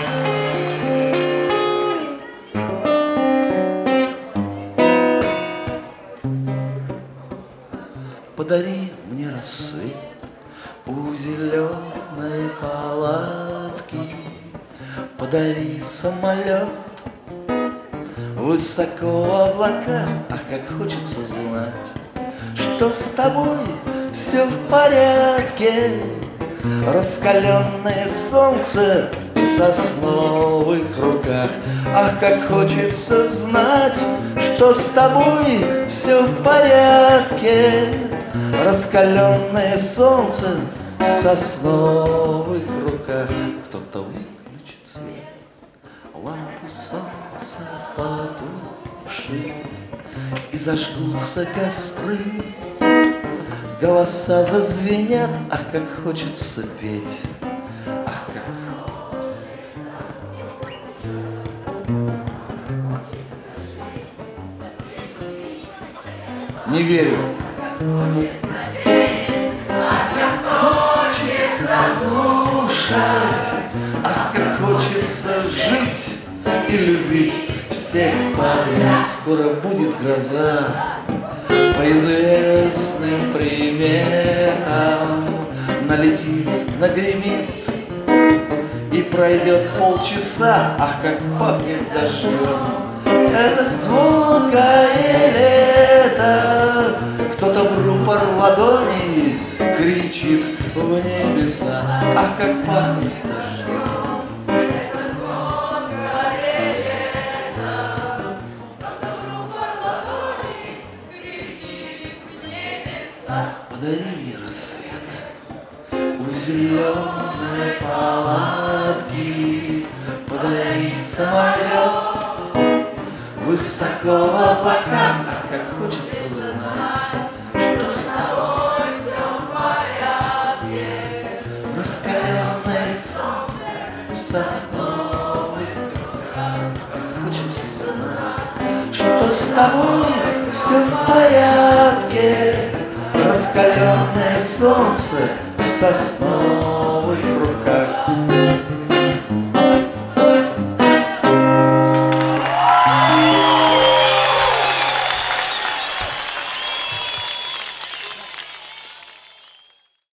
Подари мне рассвет у зеленой палатки, подари самолет высоко в облаках. Ах, как хочется знать, что с тобой все в порядке. Раскаленное солнце в сосновых руках. Ах, как хочется знать, что с тобой все в порядке. Раскаленное солнце в сосновых руках. Кто-то выключит свет, лампу солнца потушит, и зажгутся костры. Голоса зазвенят, ах, как хочется петь, ах, как. Не верю. Ах, как хочется слушать, ах, как хочется жить и любить всех подряд. Скоро будет гроза. По известным приметам налетит, нагремит, и пройдет полчаса. Ах, как пахнет дождем это звонкое лето. Кто-то в рупор ладони кричит в небеса. Ах, как пахнет дождем. Подари мне рассвет у зеленой палатки, подари самолет высоко в облаках. Ах, как хочется знать, что с тобой все в порядке. Раскаленное солнце в сосновых руках. Как хочется знать, что с тобой все в порядке. Раскаленное солнце в сосновых руках.